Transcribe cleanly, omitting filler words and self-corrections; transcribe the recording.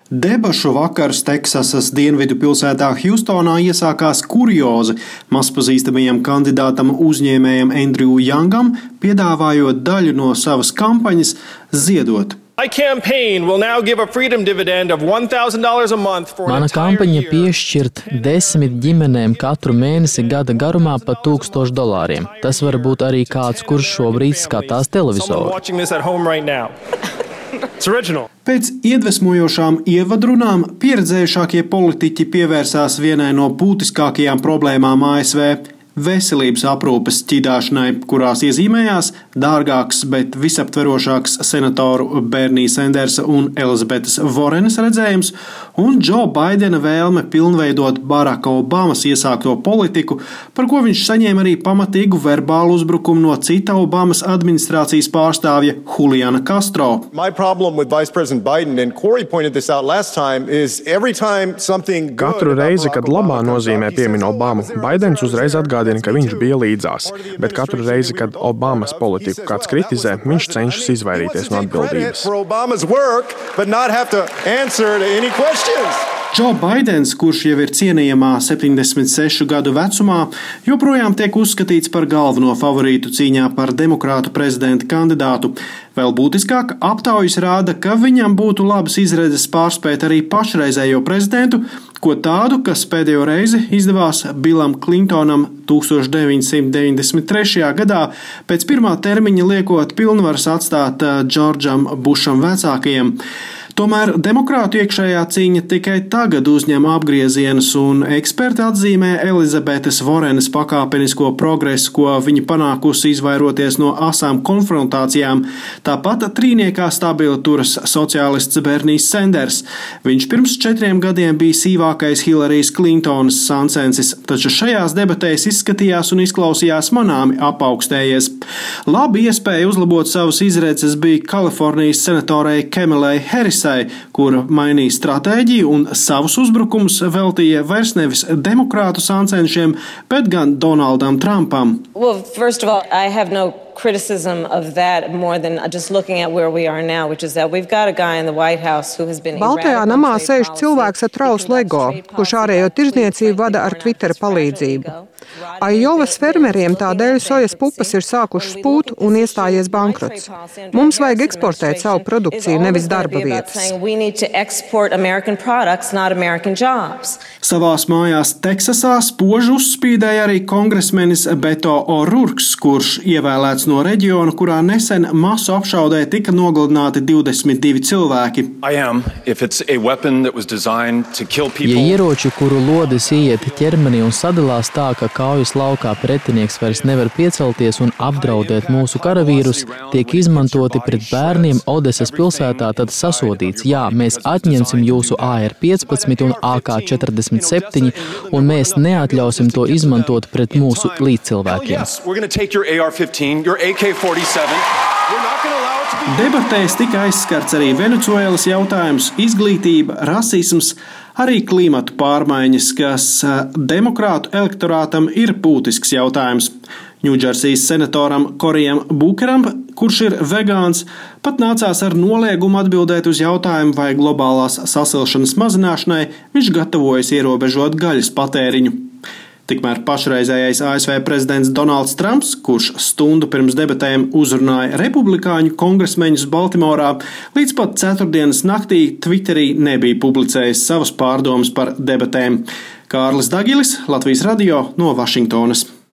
Debašu vakars Teksasas dienvidu pilsētā Hjustonā iesākās kuriozi mazpazīstamajam kandidātam uzņēmējam Andrew Youngam, piedāvājot daļu no savas kampaņas ziedot. Mana kampaņa piešķirt 10 ģimenēm katru mēnesi gada garumā pa $1000. Tas var būt arī kāds, kurš šobrīd skatās televizoru. Pēc iedvesmojošām ievadrunām pieredzējušākie politiķi pievērsās vienai no būtiskākajām problēmām ASV – veselības aprūpes ķidāšanai, kurās iezīmējās dārgāks, bet visaptverošāks senatoru Bernija Sandersa un Elizabetes Vorenas redzējums un Džo Baidena vēlme pilnveidot Baraka Obamas iesākto politiku, par ko viņš saņēma arī pamatīgu verbālu uzbrukumu no cita Obamas administrācijas pārstāvja Juliana Castro. Katru reizi, kad labā nozīmē piemin Obamu, Baidens uzreiz atgādina, ka viņš bija līdzās, bet katru reizi, kad Obamas politiku kāds kritizē, viņš cenšas izvairīties no atbildības. Džo Baidens, kurš jau ir cienījamā 76 gadu vecumā, joprojām tiek uzskatīts par galveno favorītu cīņā par demokrātu prezidenta kandidātu. Vēl būtiskāk, aptaujas rāda, ka viņam būtu labas izredzes pārspēt arī pašreizējo prezidentu, ko tādu, kas pēdējo reizi izdevās Billam Clintonam 1993. gadā, pēc pirmā termiņa liekot pilnvaras atstāt Džordžam Bušam vecākajam. Tomēr demokrātu iekšējā cīņa tikai tagad uzņem apgriezienus, un eksperti atzīmē Elizabetes Vorenas pakāpenisko progresu, ko viņa panākusi izvairoties no asām konfrontācijām. Tāpat trīniekā stabili turas sociālists Bernijs Sanders. Viņš pirms 4 gadiem bija sīvākais Hillarijas Clintonas sancensis, taču šajās debatēs izskatījās un izklausījās manāmi apaugstējies. Labi iespēja uzlabot savas izredzes bija Kalifornijas senatorei Kamalai Harrisai, kura mainīja stratēģiju un savus uzbrukumus veltīja vairs nevis demokrātu sancenšiem, bet gan Donaldam Trumpam. Criticism of that more than just looking at where we are now, which is that we've got a guy in the White House who has been Baltajā namā sēž cilvēks ar trauslu ego, kurš ārējo tirdzniecību vada ar Twitter palīdzību. Aiovas fermeriem tādēļ sojas pupas ir sākušas pūt un iestājies bankrots. Mums vajag eksportēt savu produkciju, nevis darba vietas. Savās mājās Teksasā spoži uzspīdēja arī kongresmenis Beto O'Rourkes, kurš ievēlēts no reģiona, kurā nesen masu apšaudē tika nogalināti 22 cilvēki. Ja ieroči, kuru lodes ieiet ķermenī un sadalās tā, ka kaujas laukā pretinieks vairs nevar piecelties un apdraudēt mūsu karavīrus, tiek izmantoti pret bērniem Odesas pilsētā, tad sasodīts. Jā, mēs atņemsim jūsu AR-15 un AK-47, un mēs neatļausim to izmantot pret mūsu līdzcilvēkiem. Debatēs tika aizskarts arī Venecuēlas jautājums, izglītība, rasisms, arī klimatu pārmaiņas, kas demokrātu elektorātam ir būtisks jautājums. Ņūdžersijas senatoram Coryam Bookeram, kurš ir vegāns, pat nācās ar noliegumu atbildēt uz jautājumu, vai globālās sasilšanas mazināšanai viņš gatavojas ierobežot gaļas patēriņu. Tikmēr pašreizējais ASV prezidents Donalds Trumps, kurš stundu pirms debatēm uzrunāja republikāņu kongresmeņus Baltimorā, līdz pat ceturtdienas naktī Twitterī nebija publicējis savas pārdomas par debatēm. Kārlis Dagilis, Latvijas radio no Vašingtonas.